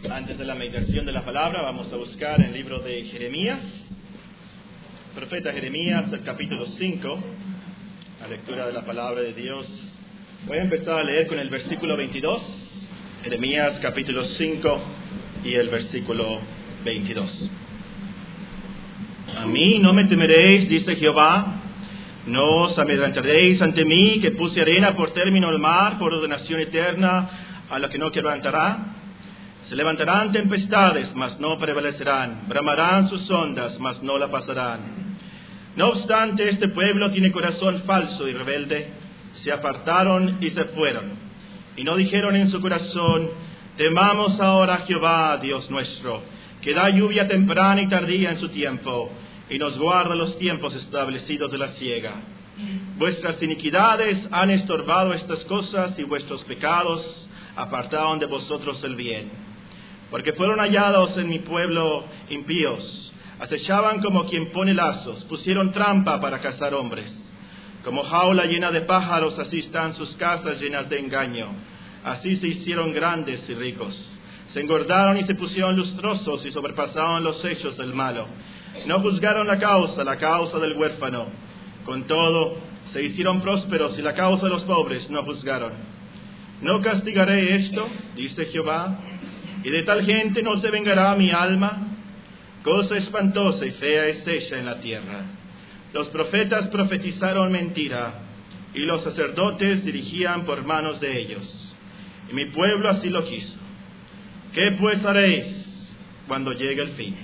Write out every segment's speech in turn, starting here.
Antes de la meditación de la palabra, vamos a buscar en el libro de Jeremías, profeta Jeremías, el capítulo 5, la lectura de la palabra de Dios. Voy a empezar a leer con el versículo 22, Jeremías capítulo 5 y el versículo 22. A mí no me temeréis, dice Jehová, no os amedrentaréis ante mí, que puse arena por término al mar, por ordenación eterna, a la que no quebrantará. Se levantarán tempestades, mas no prevalecerán. Bramarán sus ondas, mas no la pasarán. No obstante, este pueblo tiene corazón falso y rebelde. Se apartaron y se fueron. Y no dijeron en su corazón: temamos ahora a Jehová, Dios nuestro, que da lluvia temprana y tardía en su tiempo, y nos guarda los tiempos establecidos de la siega. Vuestras iniquidades han estorbado estas cosas, y vuestros pecados apartaron de vosotros el bien. Porque fueron hallados en mi pueblo impíos, acechaban como quien pone lazos, pusieron trampa para cazar hombres. Como jaula llena de pájaros, así están sus casas llenas de engaño. Así se hicieron grandes y ricos. Se engordaron y se pusieron lustrosos y sobrepasaron los hechos del malo. No juzgaron la causa del huérfano. Con todo, se hicieron prósperos y la causa de los pobres no juzgaron. No castigaré esto, dice Jehová, y de tal gente no se vengará mi alma. Cosa espantosa y fea es ella en la tierra. Los profetas profetizaron mentira, y los sacerdotes dirigían por manos de ellos. Y mi pueblo así lo quiso. ¿Qué pues haréis cuando llegue el fin?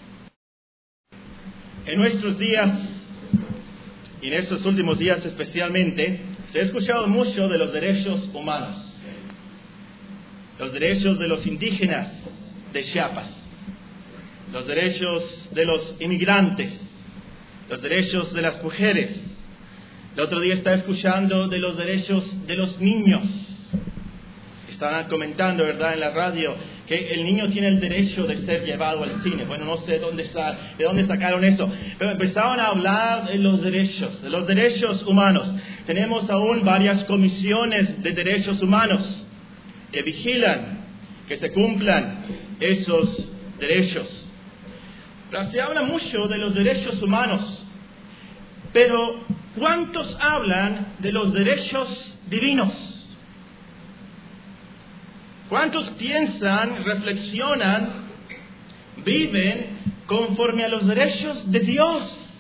En nuestros días, y en estos últimos días especialmente, se ha escuchado mucho de los derechos humanos. Los derechos de los indígenas de Chiapas, los derechos de los inmigrantes, los derechos de las mujeres. El otro día estaba escuchando de los derechos de los niños. Estaban comentando, ¿verdad?, en la radio, que el niño tiene el derecho de ser llevado al cine. Bueno, no sé de dónde sacaron eso, pero empezaron a hablar de los derechos humanos. Tenemos aún varias comisiones de derechos humanos que vigilan que se cumplan esos derechos. Pero se habla mucho de los derechos humanos, pero ¿cuántos hablan de los derechos divinos? ¿Cuántos piensan, reflexionan, viven conforme a los derechos de Dios?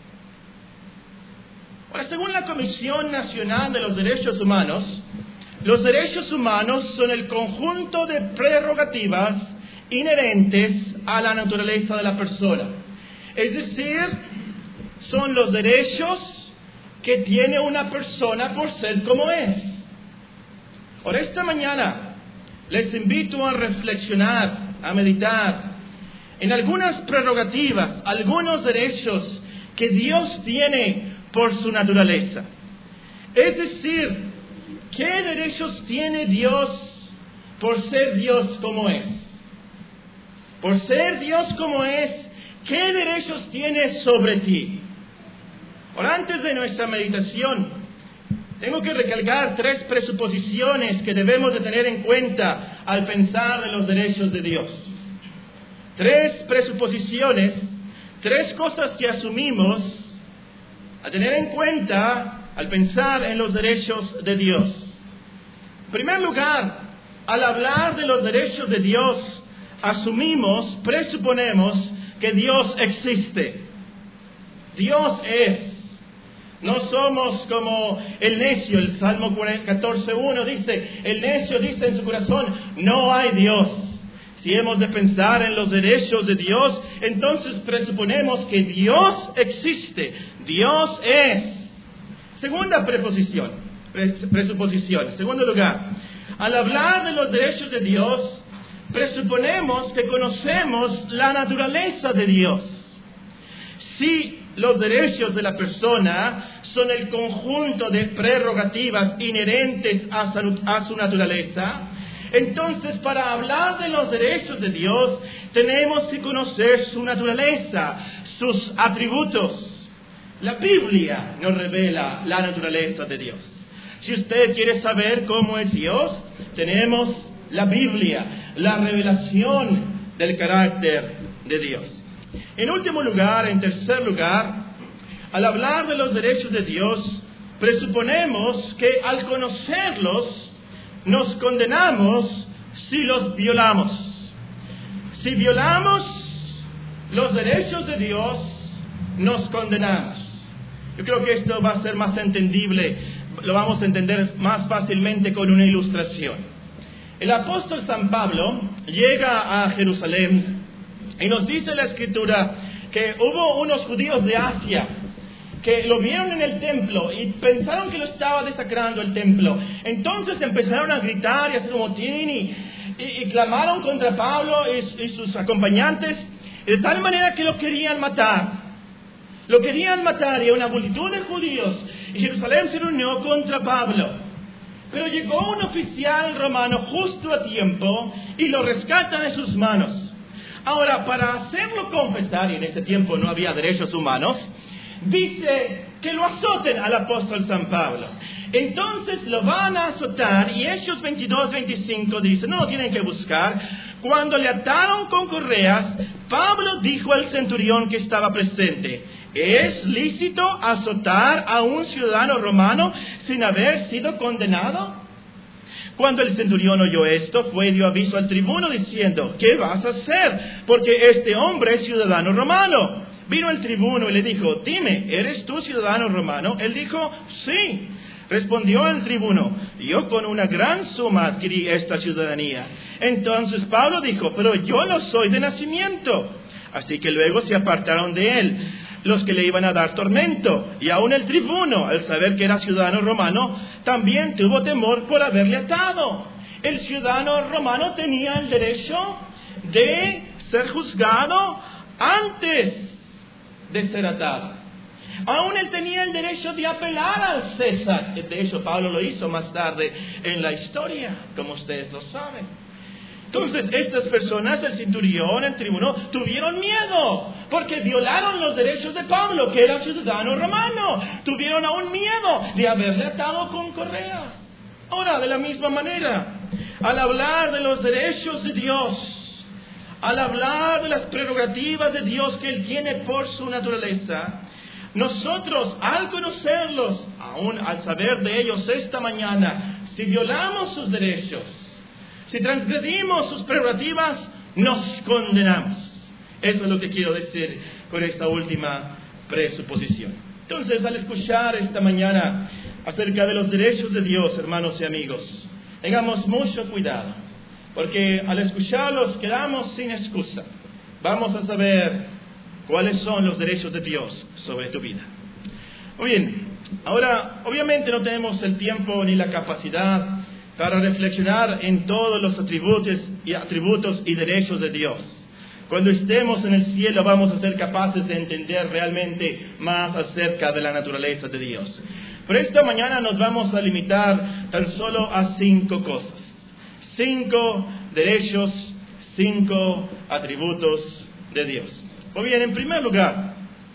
Ahora, según la Comisión Nacional de los Derechos Humanos, los derechos humanos son el conjunto de prerrogativas inherentes a la naturaleza de la persona. Es decir, son los derechos que tiene una persona por ser como es. Ahora, esta mañana les invito a reflexionar, a meditar en algunas prerrogativas, algunos derechos que Dios tiene por su naturaleza. Es decir, ¿qué derechos tiene Dios por ser Dios como es? Por ser Dios como es, ¿qué derechos tiene sobre ti? Ahora, antes de nuestra meditación, tengo que recalcar 3 presuposiciones que debemos de tener en cuenta al pensar en los derechos de Dios. 3 presuposiciones, 3 cosas que asumimos a tener en cuenta al pensar en los derechos de Dios. En primer lugar, al hablar de los derechos de Dios, presuponemos que Dios existe. Dios es. No somos como el necio. El Salmo 14:1 dice, el necio dice en su corazón, no hay Dios. Si hemos de pensar en los derechos de Dios, entonces presuponemos que Dios existe. Dios es. Segunda presuposición. En segundo lugar, al hablar de los derechos de Dios, presuponemos que conocemos la naturaleza de Dios. Si los derechos de la persona son el conjunto de prerrogativas inherentes a su naturaleza, entonces para hablar de los derechos de Dios tenemos que conocer su naturaleza, sus atributos. La Biblia nos revela la naturaleza de Dios. Si usted quiere saber cómo es Dios, tenemos la Biblia, la revelación del carácter de Dios. En último lugar, en tercer lugar, al hablar de los derechos de Dios, presuponemos que al conocerlos, nos condenamos si los violamos. Si violamos los derechos de Dios, nos condenamos. Yo creo que esto va a ser más entendible, lo vamos a entender más fácilmente con una ilustración. El apóstol San Pablo llega a Jerusalén y nos dice la Escritura que hubo unos judíos de Asia que lo vieron en el templo y pensaron que lo estaba desacrando el templo. Entonces empezaron a gritar y a hacer un motín y clamaron contra Pablo y sus acompañantes, de tal manera que lo querían matar. Lo querían matar, y una multitud de judíos y Jerusalén se reunió contra Pablo. Pero llegó un oficial romano justo a tiempo y lo rescata de sus manos. Ahora, para hacerlo confesar, y en ese tiempo no había derechos humanos, dice que lo azoten al apóstol San Pablo. Entonces lo van a azotar, y Hechos 22-25 dice, no lo tienen que buscar. Cuando le ataron con correas, Pablo dijo al centurión que estaba presente: ¿es lícito azotar a un ciudadano romano sin haber sido condenado? Cuando el centurión oyó esto, fue y dio aviso al tribuno diciendo: ¿qué vas a hacer? Porque este hombre es ciudadano romano. Vino el tribuno y le dijo: dime, ¿eres tú ciudadano romano? Él dijo: sí. Respondió el tribuno: yo con una gran suma adquirí esta ciudadanía. Entonces Pablo dijo: pero yo no soy de nacimiento. Así que luego se apartaron de él los que le iban a dar tormento. Y aún el tribuno, al saber que era ciudadano romano, también tuvo temor por haberle atado. El ciudadano romano tenía el derecho de ser juzgado antes de ser atado. Aún él tenía el derecho de apelar al César. De hecho, Pablo lo hizo más tarde en la historia, como ustedes lo saben. Entonces, estas personas, el centurión, el tribuno, tuvieron miedo, porque violaron los derechos de Pablo, que era ciudadano romano. Tuvieron aún miedo de haberle atado con correa. Ahora, de la misma manera, al hablar de los derechos de Dios, al hablar de las prerrogativas de Dios que Él tiene por su naturaleza, nosotros, al conocerlos, aún al saber de ellos esta mañana, si violamos sus derechos, si transgredimos sus prerrogativas, nos condenamos. Eso es lo que quiero decir con esta última presuposición. Entonces, al escuchar esta mañana acerca de los derechos de Dios, hermanos y amigos, tengamos mucho cuidado, porque al escucharlos quedamos sin excusa. Vamos a saber cuáles son los derechos de Dios sobre tu vida. Muy bien, ahora obviamente no tenemos el tiempo ni la capacidad para reflexionar en todos los atributos y derechos de Dios. Cuando estemos en el cielo vamos a ser capaces de entender realmente más acerca de la naturaleza de Dios. Pero esta mañana nos vamos a limitar tan solo a 5 cosas. 5 derechos, 5 atributos de Dios. Muy bien, en primer lugar,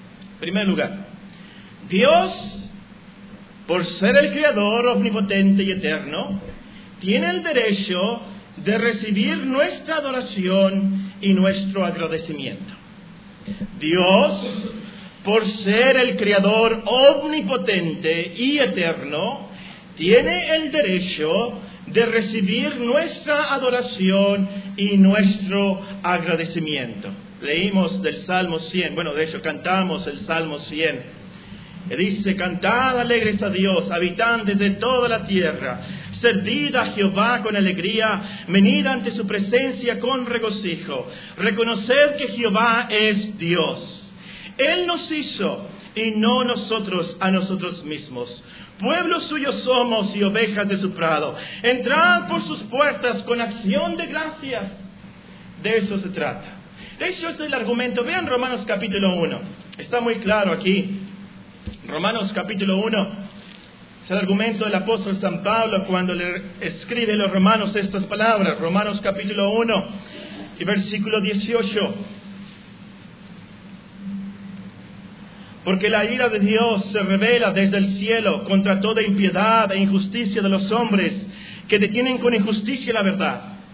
Dios, por ser el Creador omnipotente y eterno, tiene el derecho de recibir nuestra adoración y nuestro agradecimiento. Dios, por ser el Creador omnipotente y eterno, tiene el derecho de recibir nuestra adoración y nuestro agradecimiento. Leímos del Salmo 100, de hecho cantamos el Salmo 100, que dice: cantad alegres a Dios, habitantes de toda la tierra, servid a Jehová con alegría, venid ante su presencia con regocijo, reconoced que Jehová es Dios. Él nos hizo y no nosotros a nosotros mismos. Pueblo suyo somos y ovejas de su prado. Entrad por sus puertas con acción de gracias. De eso se trata. De hecho, este es el argumento. Vean Romanos capítulo 1. Está muy claro aquí. Romanos capítulo 1. Es el argumento del apóstol San Pablo cuando le escribe a los romanos estas palabras. Romanos capítulo 1 y versículo 18. Porque la ira de Dios se revela desde el cielo contra toda impiedad e injusticia de los hombres que detienen con injusticia la verdad.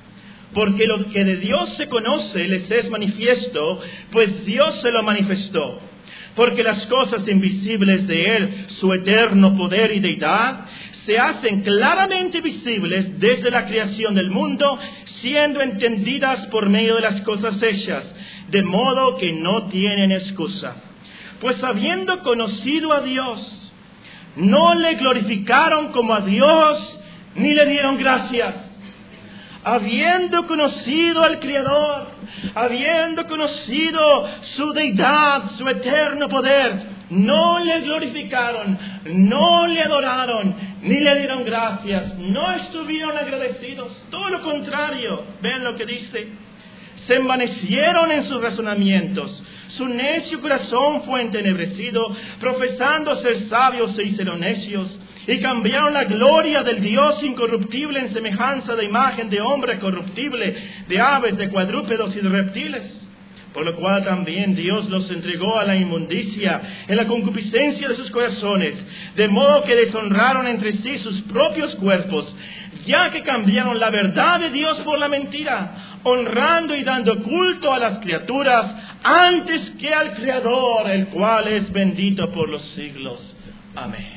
porque lo que de Dios se conoce les es manifiesto, pues Dios se lo manifestó. Porque las cosas invisibles de Él, su eterno poder y deidad, se hacen claramente visibles desde la creación del mundo, siendo entendidas por medio de las cosas hechas, de modo que no tienen excusa. Pues habiendo conocido a Dios, no le glorificaron como a Dios, ni le dieron gracias. Habiendo conocido al Creador, habiendo conocido su deidad, su eterno poder, no le glorificaron, no le adoraron, ni le dieron gracias, no estuvieron agradecidos, todo lo contrario. Ven lo que dice: se envanecieron en sus razonamientos, su necio corazón fue entenebrecido, profesando ser sabios se hicieron necios, y cambiaron la gloria del Dios incorruptible en semejanza de imagen de hombre corruptible, de aves, de cuadrúpedos y de reptiles. Por lo cual también Dios los entregó a la inmundicia en la concupiscencia de sus corazones, de modo que deshonraron entre sí sus propios cuerpos, ya que cambiaron la verdad de Dios por la mentira, honrando y dando culto a las criaturas antes que al Creador, el cual es bendito por los siglos. Amén.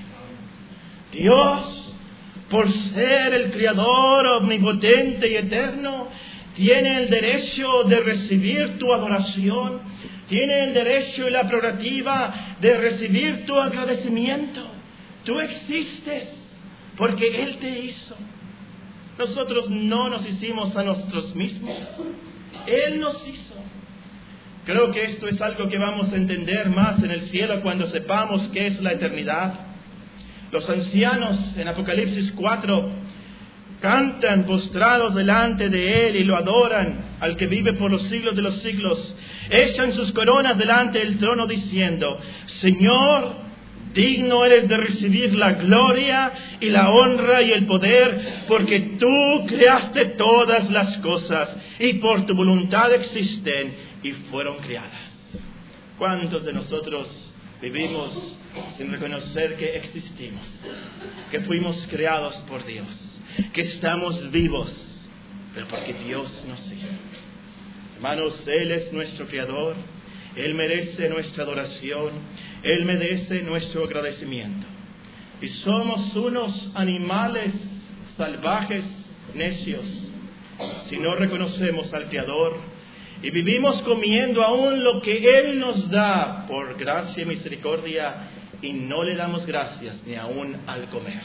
Dios, por ser el Creador omnipotente y eterno, tiene el derecho de recibir tu adoración, tiene el derecho y la prerrogativa de recibir tu agradecimiento. Tú existes porque Él te hizo. Nosotros no nos hicimos a nosotros mismos, Él nos hizo. Creo que esto es algo que vamos a entender más en el cielo cuando sepamos qué es la eternidad. Los ancianos en Apocalipsis 4 cantan postrados delante de Él y lo adoran al que vive por los siglos de los siglos. Echan sus coronas delante del trono diciendo: Señor, digno eres de recibir la gloria y la honra y el poder, porque tú creaste todas las cosas y por tu voluntad existen y fueron creadas. ¿Cuántos de nosotros vivimos sin reconocer que existimos, que fuimos creados por Dios, que estamos vivos, pero porque Dios nos hizo? Hermanos, Él es nuestro Creador, Él merece nuestra adoración, Él merece nuestro agradecimiento. Y somos unos animales salvajes, necios, si no reconocemos al Creador y vivimos comiendo aún lo que Él nos da por gracia y misericordia, y no le damos gracias ni aún al comer.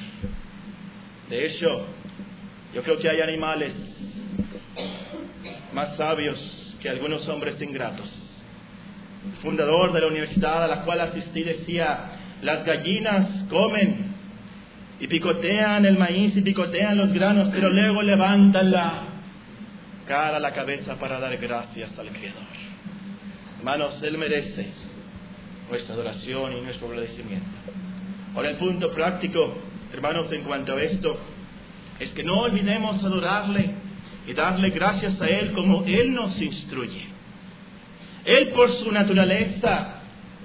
De hecho, yo creo que hay animales más sabios que algunos hombres ingratos. El fundador de la universidad a la cual asistí decía: las gallinas comen y picotean el maíz y picotean los granos, pero luego levantan la cara a la cabeza para dar gracias al Creador. Hermanos, Él merece nuestra adoración y nuestro agradecimiento. Ahora, el punto práctico, hermanos, en cuanto a esto, es que no olvidemos adorarle y darle gracias a Él como Él nos instruye. Él, por su naturaleza,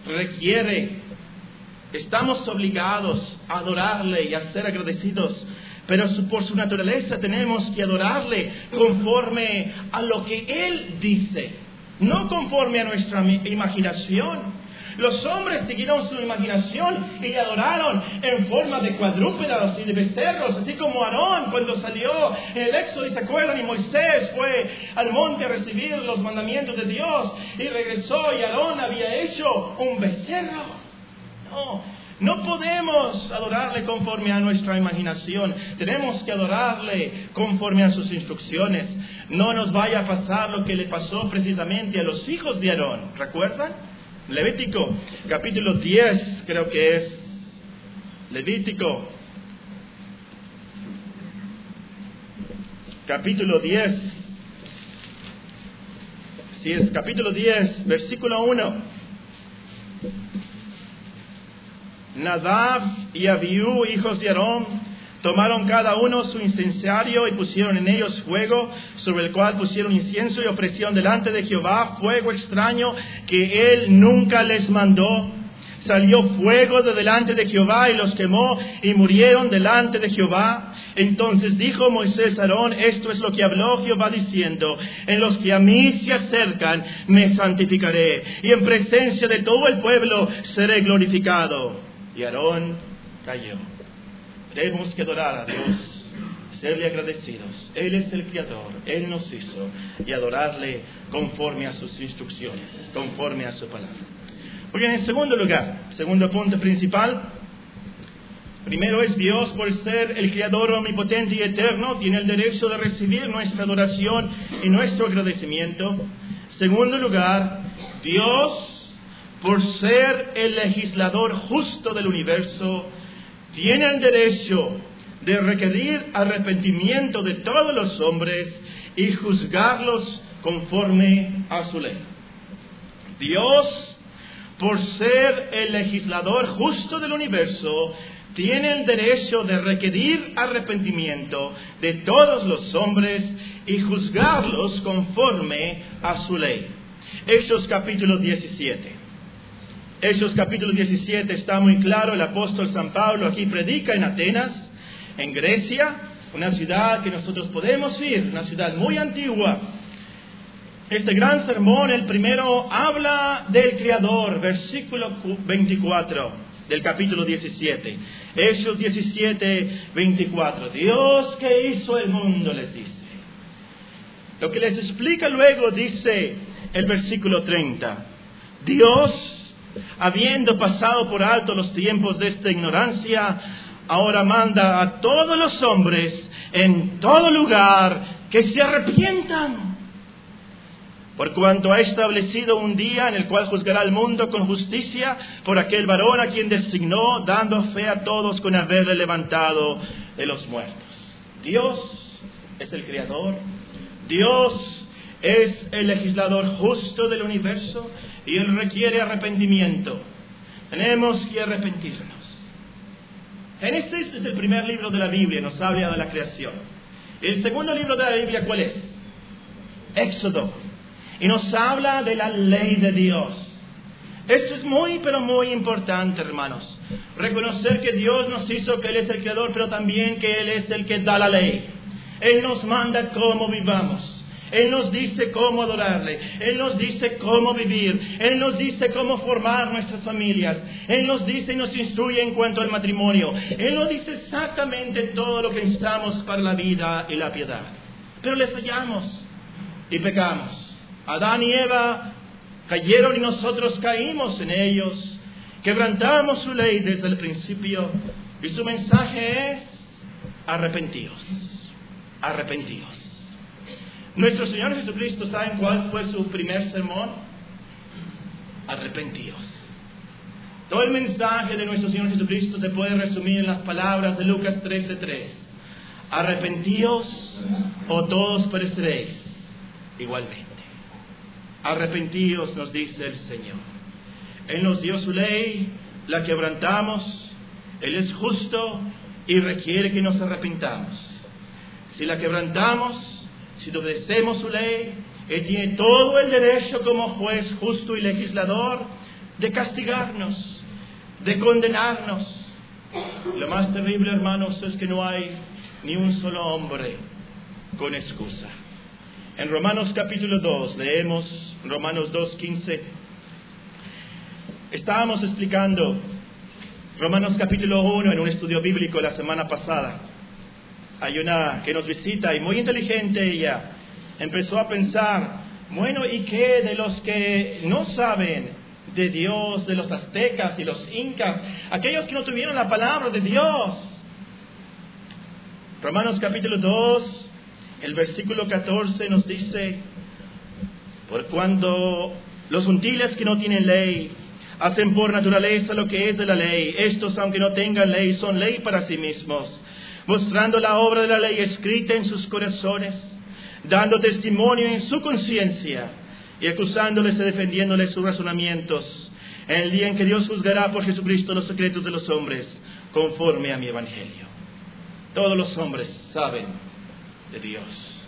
estamos obligados a adorarle y a ser agradecidos, pero por su naturaleza tenemos que adorarle conforme a lo que Él dice, no conforme a nuestra imaginación. Los hombres siguieron su imaginación y le adoraron en forma de cuadrúpedos y de becerros, así como Aarón cuando salió en el Éxodo, y se acuerdan, y Moisés fue al monte a recibir los mandamientos de Dios y regresó, y Aarón había hecho un becerro. No podemos adorarle conforme a nuestra imaginación. Tenemos que adorarle conforme a sus instrucciones. No nos vaya a pasar lo que le pasó precisamente a los hijos de Aarón. ¿Recuerdan? Levítico, capítulo 10, creo que es. Levítico, capítulo 10. Sí, es capítulo 10, versículo 1. Nadab y Abiú, hijos de Aarón, tomaron cada uno su incensario y pusieron en ellos fuego, sobre el cual pusieron incienso y ofrecieron delante de Jehová fuego extraño que Él nunca les mandó, Salió fuego de delante de Jehová y los quemó y murieron delante de Jehová. Entonces dijo Moisés a Aarón, esto es lo que habló Jehová diciendo, en los que a mí se acercan me santificaré y en presencia de todo el pueblo seré glorificado. Y Aarón cayó. Tenemos que adorar a Dios, serle agradecidos. Él es el Creador, Él nos hizo, y adorarle conforme a sus instrucciones, conforme a su palabra. Muy bien, en segundo lugar, segundo punto principal, primero es Dios, por ser el Creador omnipotente y eterno, tiene el derecho de recibir nuestra adoración y nuestro agradecimiento. Segundo lugar, Dios, por ser el legislador justo del universo, tiene el derecho de requerir arrepentimiento de todos los hombres y juzgarlos conforme a su ley. Dios, por ser el legislador justo del universo, tiene el derecho de requerir arrepentimiento de todos los hombres y juzgarlos conforme a su ley. Hechos capítulo 17. Hechos capítulo 17 está muy claro. El apóstol San Pablo aquí predica en Atenas, en Grecia, una ciudad que nosotros podemos ir, una ciudad muy antigua. Este gran sermón, el primero, habla del Creador, versículo 24 del capítulo 17. Hechos 17, 24. Dios que hizo el mundo, les dice. Lo que les explica luego, dice el versículo 30. Dios, habiendo pasado por alto los tiempos de esta ignorancia, ahora manda a todos los hombres en todo lugar que se arrepientan. Por cuanto ha establecido un día en el cual juzgará al mundo con justicia por aquel varón a quien designó, dando fe a todos con haberle levantado de los muertos. Dios es el Creador, Dios es el legislador justo del universo y Él requiere arrepentimiento. Tenemos que arrepentirnos. Génesis es el primer libro de la Biblia, nos habla de la creación. El segundo libro de la Biblia, ¿cuál es? Éxodo. Y nos habla de la ley de Dios. Esto es muy, pero muy importante, hermanos. Reconocer que Dios nos hizo, que Él es el Creador, pero también que Él es el que da la ley. Él nos manda cómo vivamos. Él nos dice cómo adorarle. Él nos dice cómo vivir. Él nos dice cómo formar nuestras familias. Él nos dice y nos instruye en cuanto al matrimonio. Él nos dice exactamente todo lo que necesitamos para la vida y la piedad. Pero le fallamos y pecamos. Adán y Eva cayeron y nosotros caímos en ellos. Quebrantamos su ley desde el principio. Y su mensaje es: arrepentíos. Arrepentíos. Nuestro Señor Jesucristo, ¿saben cuál fue su primer sermón? Arrepentíos. Todo el mensaje de nuestro Señor Jesucristo se puede resumir en las palabras de Lucas 13:3. Arrepentíos o todos pereceréis igualmente. Arrepentíos, nos dice el Señor. Él nos dio su ley, la quebrantamos. Él es justo y requiere que nos arrepintamos. Si la quebrantamos, si obedecemos su ley, Él tiene todo el derecho como juez justo y legislador de castigarnos, de condenarnos. Lo más terrible, hermanos, es que no hay ni un solo hombre con excusa. En Romanos capítulo 2, leemos Romanos 2:15. Estábamos explicando Romanos capítulo 1 en un estudio bíblico la semana pasada. Hay una que nos visita y muy inteligente ella empezó a pensar, bueno, ¿y qué de los que no saben de Dios, de los aztecas y los incas, aquellos que no tuvieron la palabra de Dios? Romanos capítulo 2, el versículo 14 nos dice: por cuando los gentiles que no tienen ley hacen por naturaleza lo que es de la ley, estos, aunque no tengan ley, son ley para sí mismos, mostrando la obra de la ley escrita en sus corazones, dando testimonio en su conciencia y acusándoles y defendiéndoles sus razonamientos, en el día en que Dios juzgará por Jesucristo los secretos de los hombres, conforme a mi evangelio. Todos los hombres saben de Dios.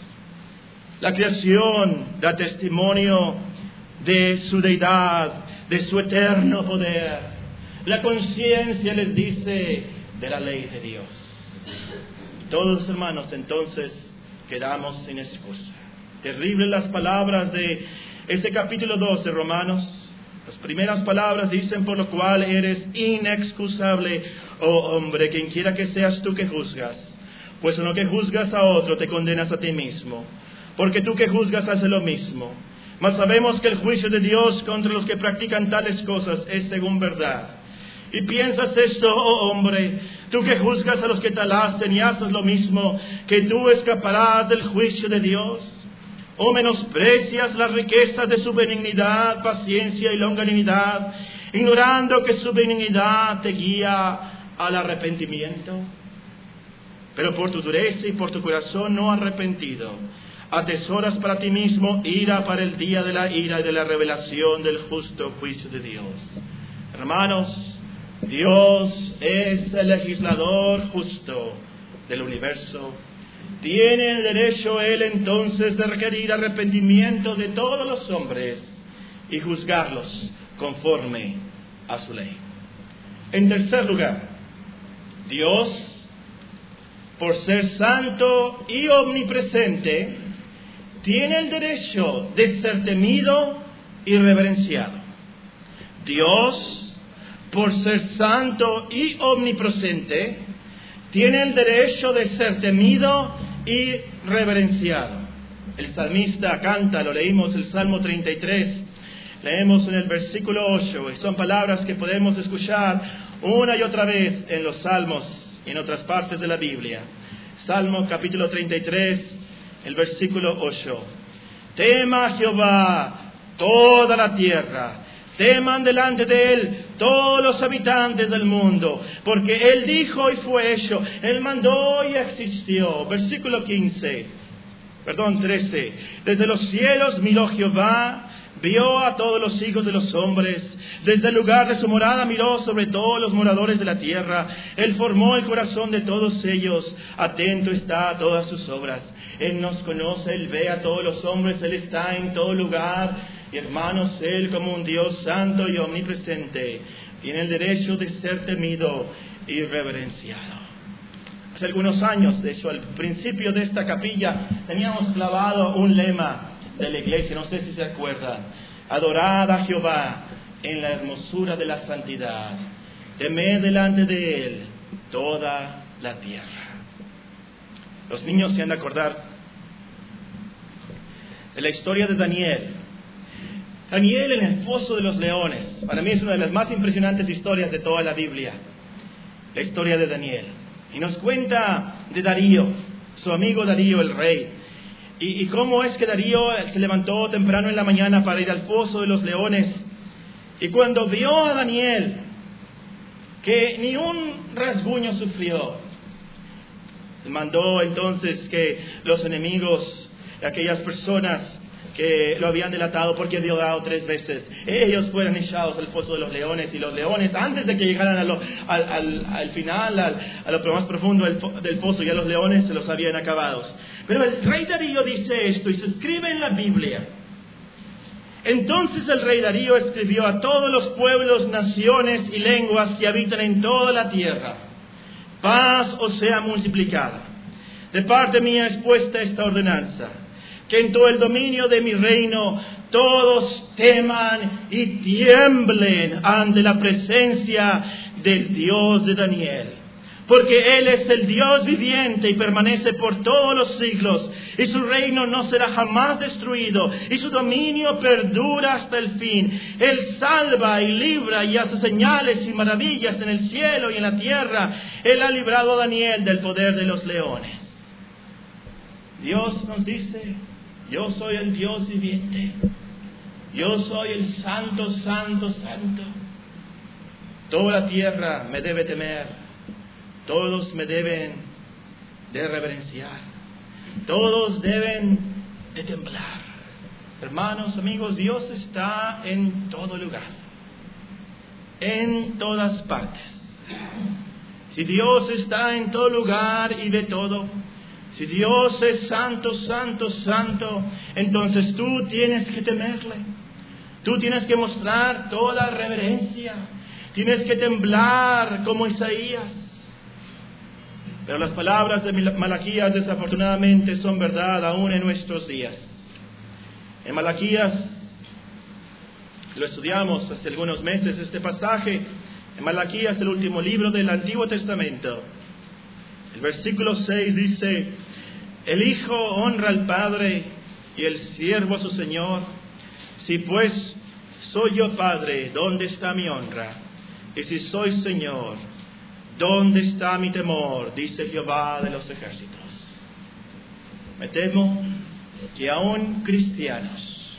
La creación da testimonio de su deidad, de su eterno poder. La conciencia les dice de la ley de Dios. Todos, hermanos, entonces quedamos sin excusa. Terribles las palabras de este capítulo 2 de Romanos. Las primeras palabras dicen: por lo cual eres inexcusable, oh hombre, quien quiera que seas tú que juzgas. Pues en lo que juzgas a otro te condenas a ti mismo, porque tú que juzgas haces lo mismo. Mas sabemos que el juicio de Dios contra los que practican tales cosas es según verdad. Y piensas esto, oh hombre, tú que juzgas a los que tal hacen y haces lo mismo, que tú escaparás del juicio de Dios. ¿O menosprecias las riquezas de su benignidad, paciencia y longanimidad, ignorando que su benignidad te guía al arrepentimiento? Pero por tu dureza y por tu corazón no arrepentido, atesoras para ti mismo ira para el día de la ira y de la revelación del justo juicio de Dios. Hermanos, Dios es el legislador justo del universo. Tiene el derecho Él entonces de requerir arrepentimiento de todos los hombres y juzgarlos conforme a su ley. En tercer lugar, Dios, por ser santo y omnipresente, tiene el derecho de ser temido y reverenciado. Dios, por ser santo y omnipresente, tiene el derecho de ser temido y reverenciado. El salmista canta, lo leímos el Salmo 33, leemos en el versículo 8, y son palabras que podemos escuchar una y otra vez en los salmos y en otras partes de la Biblia. Salmo capítulo 33, el versículo 8. Tema a Jehová toda la tierra, teman delante de Él todos los habitantes del mundo, porque Él dijo y fue hecho, Él mandó y existió. Versículo 13. Desde los cielos miró Jehová, vio a todos los hijos de los hombres, desde el lugar de su morada miró sobre todos los moradores de la tierra. Él formó el corazón de todos ellos, atento está a todas sus obras. Él nos conoce, Él ve a todos los hombres, Él está en todo lugar. Y hermanos, Él como un Dios santo y omnipresente tiene el derecho de ser temido y reverenciado. Hace algunos años, de hecho, al principio de esta capilla teníamos clavado un lema de la iglesia, no sé si se acuerdan: adorad a Jehová en la hermosura de la santidad, temed delante de Él toda la tierra. Los niños se han de acordar de la historia de Daniel. Daniel en el foso de los leones. Para mí es una de las más impresionantes historias de toda la Biblia, la historia de Daniel. Y nos cuenta de Darío, su amigo Darío el rey, y cómo es que Darío se levantó temprano en la mañana para ir al foso de los leones, y cuando vio a Daniel que ni un rasguño sufrió, mandó entonces que los enemigos, aquellas personas que lo habían delatado porque había orado 3 veces, ellos fueran echados al foso de los leones, y los leones, antes de que llegaran al final, a lo más profundo del pozo, ya los leones se los habían acabado. Pero el rey Darío dice esto, y se escribe en la Biblia: entonces el rey Darío escribió a todos los pueblos, naciones y lenguas que habitan en toda la tierra: paz os sea multiplicada. De parte mía es puesta esta ordenanza, que en todo el dominio de mi reino todos teman y tiemblen ante la presencia del Dios de Daniel, porque Él es el Dios viviente y permanece por todos los siglos, y su reino no será jamás destruido, y su dominio perdura hasta el fin. Él salva y libra y hace señales y maravillas en el cielo y en la tierra. Él ha librado a Daniel del poder de los leones. Dios nos dice: yo soy el Dios viviente, yo soy el santo, santo, santo. Toda la tierra me debe temer, todos me deben de reverenciar, todos deben de temblar. Hermanos, amigos, Dios está en todo lugar, en todas partes. Si Dios está en todo lugar y de todo, si Dios es santo, santo, santo, entonces tú tienes que temerle. Tú tienes que mostrar toda reverencia. Tienes que temblar como Isaías. Pero las palabras de Malaquías desafortunadamente son verdad aún en nuestros días. En Malaquías, lo estudiamos hace algunos meses este pasaje, en Malaquías, el último libro del Antiguo Testamento. El versículo 6 dice: el Hijo honra al Padre y el siervo a su Señor. Si pues soy yo Padre, ¿dónde está mi honra? Y si soy Señor, ¿dónde está mi temor? Dice Jehová de los ejércitos. Me temo que aún cristianos,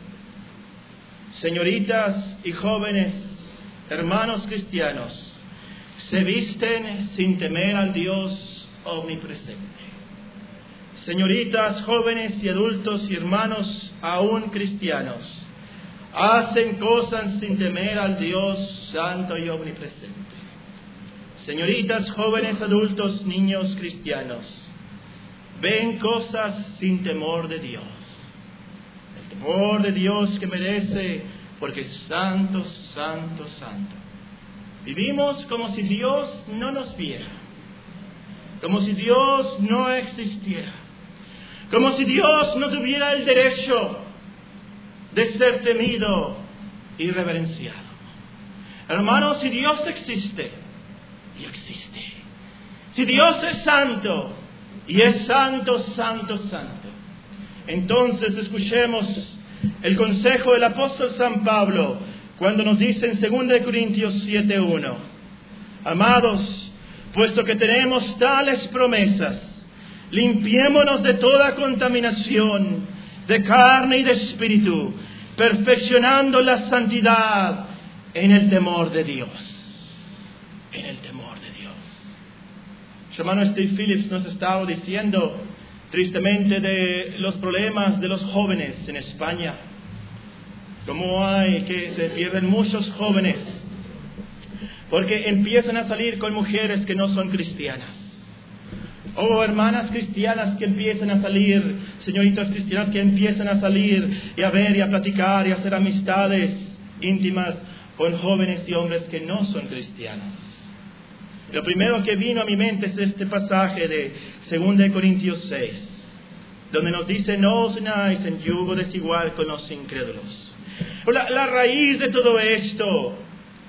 señoritas y jóvenes, hermanos cristianos, se visten sin temer al Dios omnipresente. Señoritas, jóvenes y adultos y hermanos aún cristianos, hacen cosas sin temer al Dios santo y omnipresente. Señoritas, jóvenes, adultos, niños cristianos, ven cosas sin temor de Dios. El temor de Dios que merece, porque es santo, santo, santo. Vivimos como si Dios no nos viera, como si Dios no existiera, como si Dios no tuviera el derecho de ser temido y reverenciado. Hermanos, si Dios existe, y existe. Si Dios es santo, y es santo, santo, santo, entonces escuchemos el consejo del apóstol San Pablo cuando nos dice en 2 Corintios 7:1: amados, puesto que tenemos tales promesas, limpiémonos de toda contaminación de carne y de espíritu, perfeccionando la santidad en el temor de Dios. En el temor de Dios. Su hermano Steve Phillips nos estaba diciendo tristemente de los problemas de los jóvenes en España. Cómo hay que se pierden muchos jóvenes porque empiezan a salir con mujeres que no son cristianas. O hermanas cristianas que empiezan a salir, señoritas cristianas que empiezan a salir y a ver y a platicar y a hacer amistades íntimas con jóvenes y hombres que no son cristianos. Lo primero que vino a mi mente es este pasaje de 2 Corintios 6, donde nos dice: no os unáis en yugo desigual con los incrédulos. La raíz de todo esto,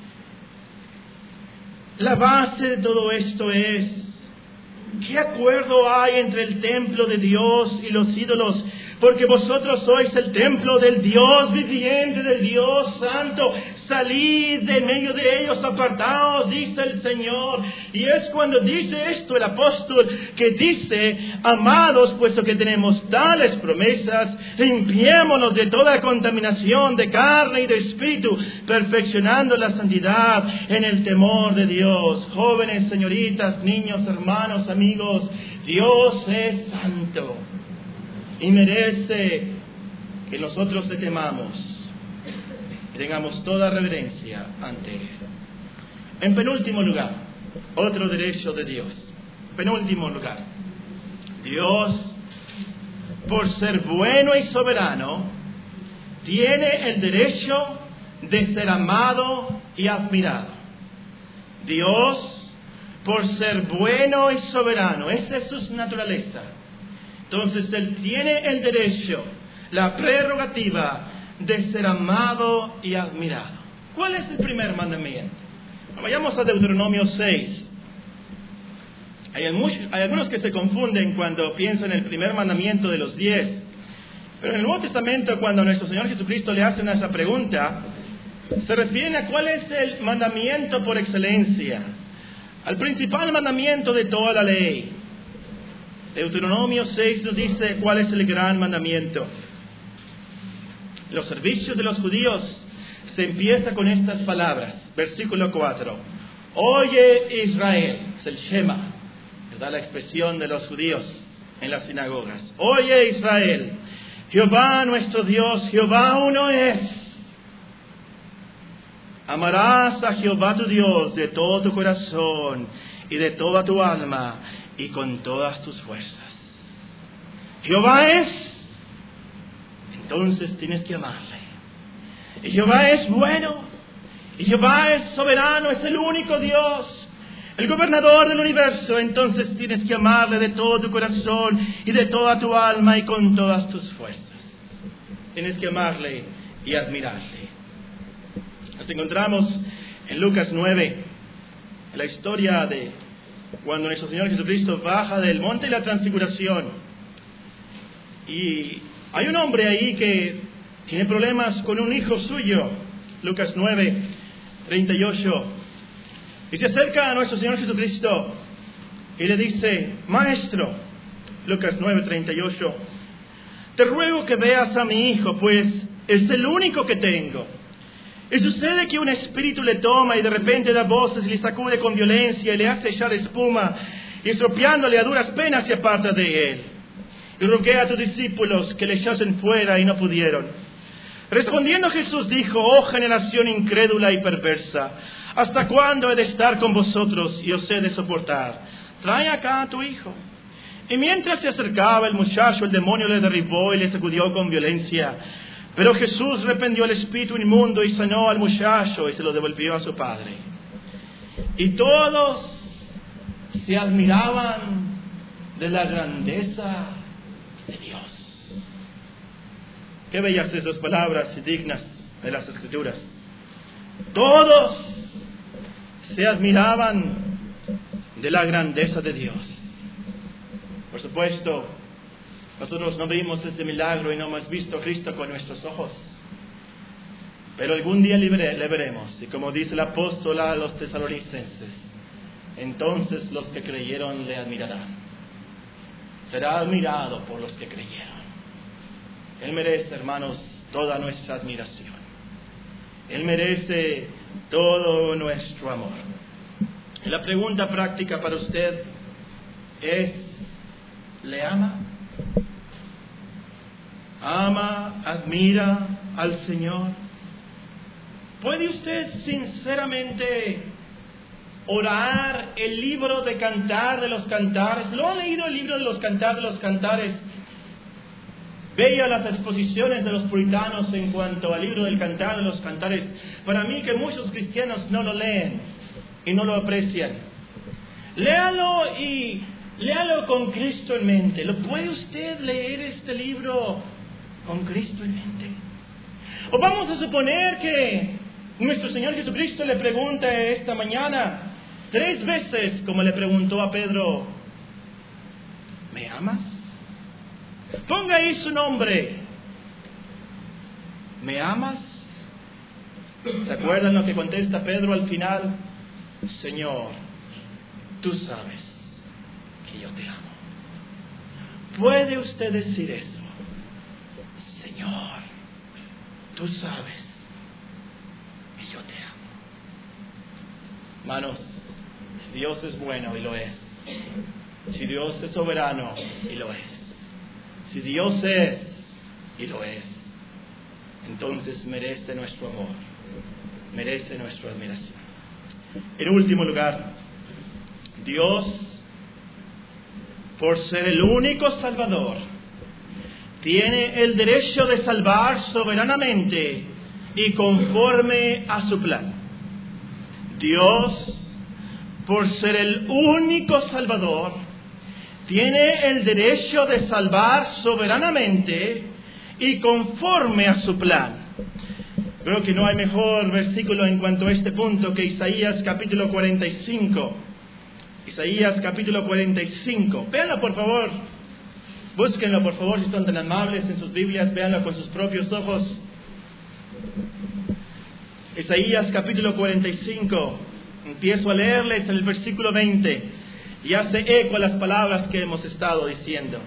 la base de todo esto es: ¿qué acuerdo hay entre el templo de Dios y los ídolos? Porque vosotros sois el templo del Dios viviente, del Dios santo. Salid de medio de ellos, apartaos, dice el Señor. Y es cuando dice esto el apóstol que dice: amados, puesto que tenemos tales promesas, limpiémonos de toda contaminación de carne y de espíritu, perfeccionando la santidad en el temor de Dios. Jóvenes, señoritas, niños, hermanos, amigos, Dios es santo y merece que nosotros le temamos y tengamos toda reverencia ante Él. En penúltimo lugar, otro derecho de Dios. Penúltimo lugar, Dios, por ser bueno y soberano, tiene el derecho de ser amado y admirado. Dios, por ser bueno y soberano, esa es su naturaleza. Entonces Él tiene el derecho, la prerrogativa de ser amado y admirado. ¿Cuál es el primer mandamiento? Vayamos a Deuteronomio 6. Hay algunos que se confunden cuando piensan en el primer mandamiento de los 10. Pero en el Nuevo Testamento, cuando nuestro Señor Jesucristo le hacen esa pregunta, se refiere a cuál es el mandamiento por excelencia, al principal mandamiento de toda la ley. Deuteronomio 6 nos dice cuál es el gran mandamiento. Los servicios de los judíos se empieza con estas palabras. Versículo 4. Oye Israel, es el Shema, que da la expresión de los judíos en las sinagogas. Oye Israel, Jehová nuestro Dios, Jehová uno es. Amarás a Jehová tu Dios de todo tu corazón y de toda tu alma y con todas tus fuerzas. Jehová es, entonces tienes que amarle. Y Jehová es bueno, y Jehová es soberano, es el único Dios, el gobernador del universo, entonces tienes que amarle de todo tu corazón y de toda tu alma y con todas tus fuerzas. Tienes que amarle y admirarle. Nos encontramos en Lucas 9, en la historia de cuando nuestro Señor Jesucristo baja del monte de la transfiguración. Y hay un hombre ahí que tiene problemas con un hijo suyo. Lucas 9, 38. Y se acerca a nuestro Señor Jesucristo y le dice: Maestro, Lucas 9, 38, te ruego que veas a mi hijo, pues es el único que tengo. Y sucede que un espíritu le toma y de repente da voces y le sacude con violencia y le hace echar espuma, y estropeándole a duras penas se aparta de él. Y rogué a tus discípulos que le echasen fuera y no pudieron. Respondiendo Jesús dijo: Oh generación incrédula y perversa, ¿hasta cuándo he de estar con vosotros y os he de soportar? Trae acá a tu hijo. Y mientras se acercaba el muchacho, el demonio le derribó y le sacudió con violencia. Pero Jesús reprendió al espíritu inmundo y sanó al muchacho y se lo devolvió a su padre. Y todos se admiraban de la grandeza de Dios. Qué bellas esas palabras y dignas de las Escrituras. Todos se admiraban de la grandeza de Dios. Por supuesto, nosotros no vimos este milagro y no hemos visto a Cristo con nuestros ojos. Pero algún día le veremos. Y como dice el apóstol a los tesalonicenses, entonces los que creyeron le admirarán. Será admirado por los que creyeron. Él merece, hermanos, toda nuestra admiración. Él merece todo nuestro amor. Y la pregunta práctica para usted es: ¿le ama? ¿Ama, admira al Señor? ¿Puede usted sinceramente orar el libro de Cantar de los Cantares? ¿Lo ha leído el libro de los Cantar de los Cantares? Veía las exposiciones de los puritanos en cuanto al libro del Cantar de los Cantares. Para mí que muchos cristianos no lo leen y no lo aprecian. Léalo y léalo con Cristo en mente. ¿Lo puede usted leer este libro con Cristo en mente? O vamos a suponer que nuestro Señor Jesucristo le pregunta esta mañana 3 veces, como le preguntó a Pedro: ¿me amas? Ponga ahí su nombre. ¿Me amas? ¿Recuerdan lo que contesta Pedro al final? Señor, tú sabes que yo te amo. ¿Puede usted decir eso? Señor, tú sabes que yo te amo. Hermanos, Dios es bueno y lo es. Si Dios es soberano y lo es. Si Dios es y lo es, entonces merece nuestro amor, merece nuestra admiración. En último lugar, Dios, por ser el único Salvador, tiene el derecho de salvar soberanamente y conforme a su plan. Dios, por ser el único Salvador, tiene el derecho de salvar soberanamente y conforme a su plan. Creo que no hay mejor versículo en cuanto a este punto que Isaías capítulo 45. Isaías capítulo 45. Véanlo por favor. Búsquenlo por favor si son tan amables en sus Biblias. Véanlo con sus propios ojos. Isaías capítulo 45. Empiezo a leerles en el versículo 20. Y hace eco a las palabras que hemos estado diciendo.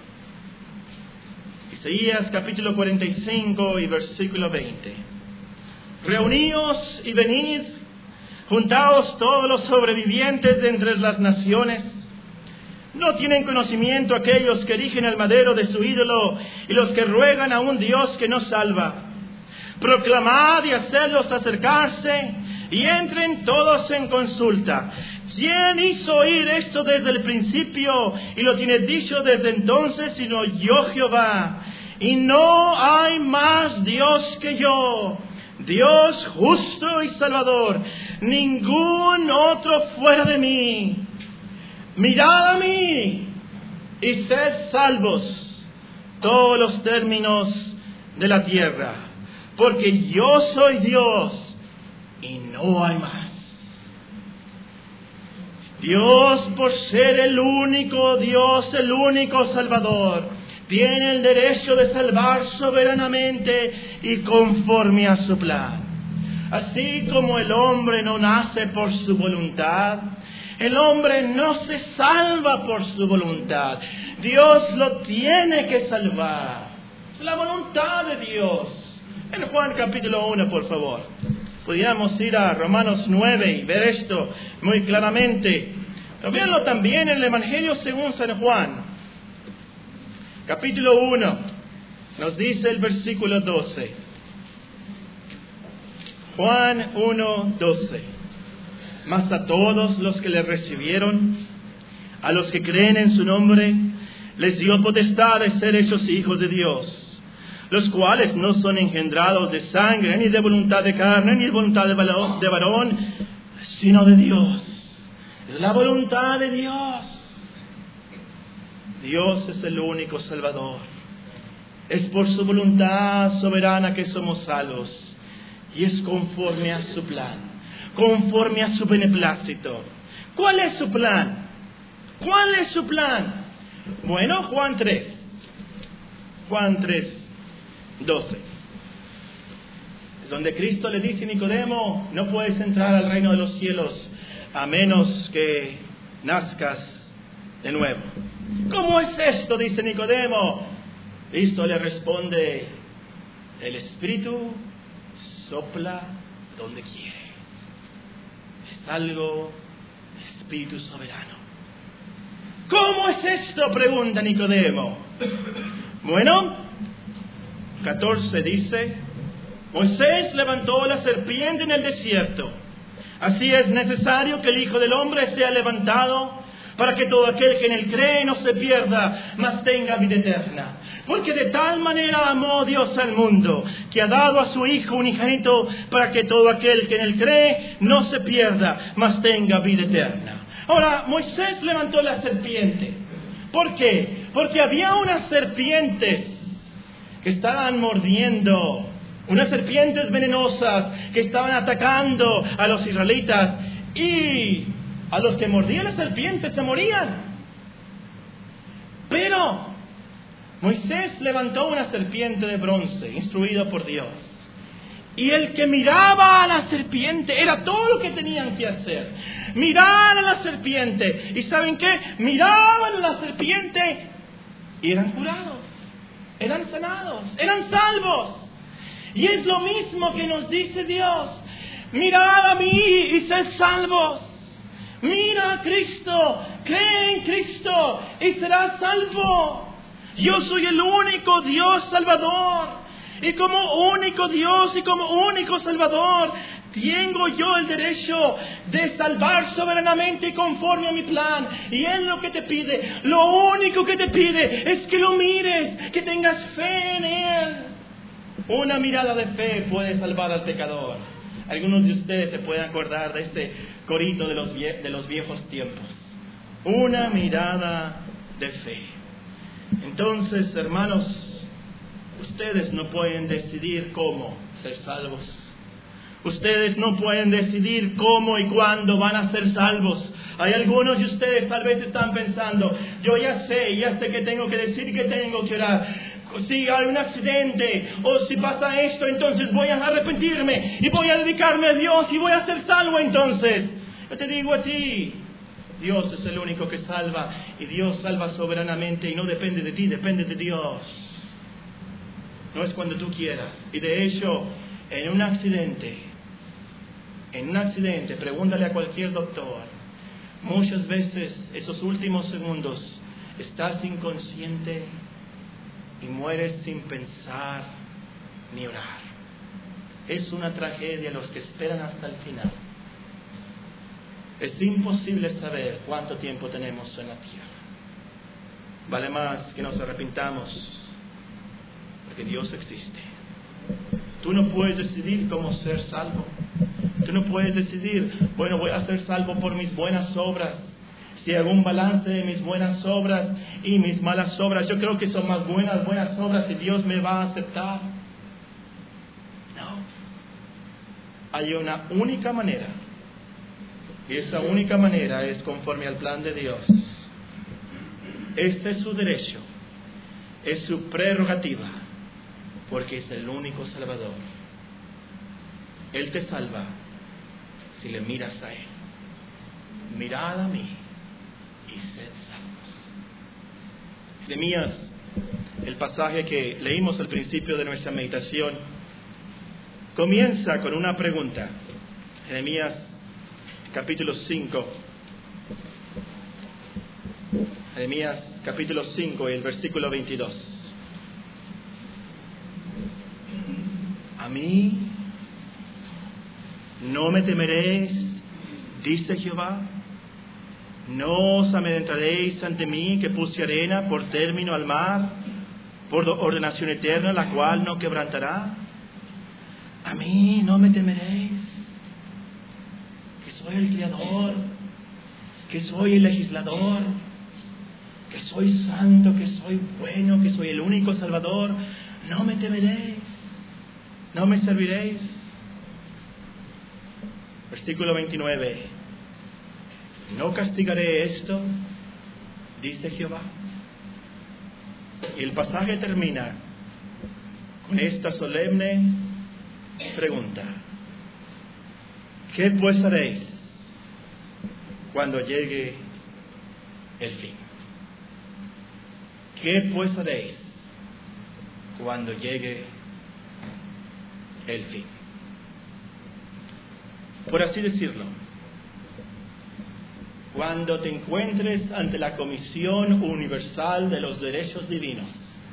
Isaías capítulo 45 y versículo 20. Reuníos y venid, juntaos todos los sobrevivientes de entre las naciones. ¿No tienen conocimiento aquellos que erigen el madero de su ídolo y los que ruegan a un Dios que no salva? Proclamad y hacedlos acercarse y entren todos en consulta. ¿Quién hizo oír esto desde el principio y lo tiene dicho desde entonces, sino yo Jehová? Y no hay más Dios que yo, Dios justo y salvador, ningún otro fuera de mí. Mirad a mí y sed salvos todos los términos de la tierra, porque yo soy Dios y no hay más. Dios, por ser el único Dios, el único Salvador, tiene el derecho de salvar soberanamente y conforme a su plan. Así como el hombre no nace por su voluntad, el hombre no se salva por su voluntad. Dios lo tiene que salvar. Es la voluntad de Dios. En Juan capítulo 1, por favor. Podríamos ir a Romanos 9 y ver esto muy claramente. Pero véanlo también en el Evangelio según San Juan. Capítulo 1. Nos dice el versículo 12. Juan 1, 12. Mas a todos los que le recibieron, a los que creen en su nombre, les dio potestad de ser hechos hijos de Dios, los cuales no son engendrados de sangre, ni de voluntad de carne, ni de voluntad de varón, sino de Dios. Es la voluntad de Dios. Dios es el único Salvador. Es por su voluntad soberana que somos salvos. Y es conforme a su plan, conforme a su beneplácito. ¿Cuál es su plan? ¿Cuál es su plan? Bueno, Juan 3. Juan 3. 12. Es donde Cristo le dice a Nicodemo: no puedes entrar al reino de los cielos a menos que nazcas de nuevo. ¿Cómo es esto?, dice Nicodemo. Cristo le responde: el Espíritu sopla donde quiere. Es algo de Espíritu soberano. ¿Cómo es esto?, pregunta Nicodemo. Bueno, 14 dice: Moisés levantó la serpiente en el desierto. Así es necesario que el Hijo del Hombre sea levantado, para que todo aquel que en él cree no se pierda, mas tenga vida eterna. Porque de tal manera amó Dios al mundo, que ha dado a su Hijo unigénito, para que todo aquel que en él cree no se pierda, mas tenga vida eterna. Ahora, Moisés levantó la serpiente. ¿Por qué? Porque había unas serpientes que estaban mordiendo, unas serpientes venenosas que estaban atacando a los israelitas, y a los que mordían las serpientes se morían. Pero Moisés levantó una serpiente de bronce, instruido por Dios, y el que miraba a la serpiente, era todo lo que tenían que hacer: mirar a la serpiente. ¿Y saben qué? Miraban a la serpiente y eran curados, eran sanados, eran salvos. Y es lo mismo que nos dice Dios: mirad a mí y sed salvos. Mira a Cristo, cree en Cristo y serás salvo. Yo soy el único Dios Salvador. Y como único Dios y como único Salvador, tengo yo el derecho de salvar soberanamente y conforme a mi plan. Y Él lo que te pide, lo único que te pide, es que lo mires, que tengas fe en Él. Una mirada de fe puede salvar al pecador. Algunos de ustedes se pueden acordar de este corito de los viejos tiempos. Una mirada de fe. Entonces, hermanos, ustedes no pueden decidir cómo ser salvos. Ustedes no pueden decidir cómo y cuándo van a ser salvos. Hay algunos de ustedes tal vez están pensando: yo ya sé que tengo que decir y que tengo que orar. Si hay un accidente o si pasa esto, entonces voy a arrepentirme y voy a dedicarme a Dios y voy a ser salvo entonces. Yo te digo a ti, Dios es el único que salva, y Dios salva soberanamente y no depende de ti, depende de Dios. No es cuando tú quieras. Y de hecho, en un accidente, pregúntale a cualquier doctor, muchas veces esos últimos segundos estás inconsciente y mueres sin pensar ni orar. Es una tragedia los que esperan hasta el final. Es imposible saber cuánto tiempo tenemos en la tierra. Vale más que nos arrepintamos, porque Dios existe. Tú no puedes decidir cómo ser salvo. Tú no puedes decidir, bueno, voy a ser salvo por mis buenas obras. Si hago un balance de mis buenas obras y mis malas obras, yo creo que son más buenas obras y Dios me va a aceptar. No. Hay una única manera. Y esa única manera es conforme al plan de Dios. Este es su derecho. Es su prerrogativa. Porque es el único Salvador. Él te salva si le miras a Él. Mirad a mí y sed salvos. Jeremías, el pasaje que leímos al principio de nuestra meditación, comienza con una pregunta. Jeremías capítulo 5. Jeremías capítulo 5 y el versículo 22. A mí no me temeréis, dice Jehová. No os amedrentaréis ante mí, que puse arena por término al mar, por ordenación eterna, la cual no quebrantará. A mí no me temeréis, que soy el Creador, que soy el legislador, que soy santo, que soy bueno, que soy el único Salvador. No me temeréis, no me serviréis. Versículo 29. No castigaré esto, dice Jehová. Y el pasaje termina con esta solemne pregunta. ¿Qué pues haréis cuando llegue el fin? ¿Qué pues haréis cuando llegue el fin? Por así decirlo, cuando te encuentres ante la Comisión Universal de los Derechos Divinos,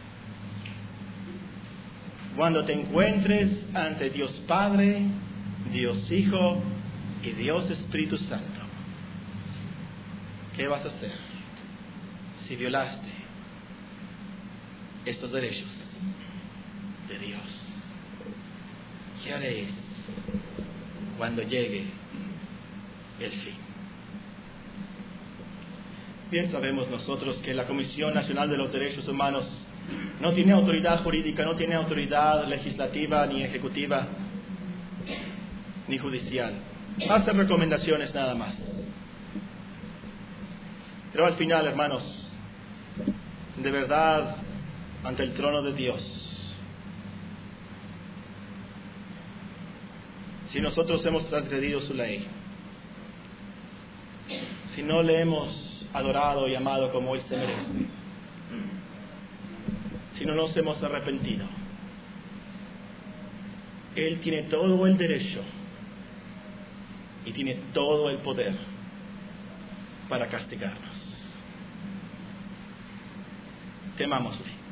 cuando te encuentres ante Dios Padre, Dios Hijo y Dios Espíritu Santo, ¿qué vas a hacer si violaste estos derechos de Dios? ¿Qué haréis cuando llegue el fin? Bien sabemos nosotros que la Comisión Nacional de los Derechos Humanos no tiene autoridad jurídica, no tiene autoridad legislativa, ni ejecutiva, ni judicial. Hace recomendaciones nada más. Pero al final, hermanos, de verdad, ante el trono de Dios, si nosotros hemos transgredido su ley, si no le hemos adorado y amado como Él se merece, si no nos hemos arrepentido, Él tiene todo el derecho y tiene todo el poder para castigarnos. Temámosle.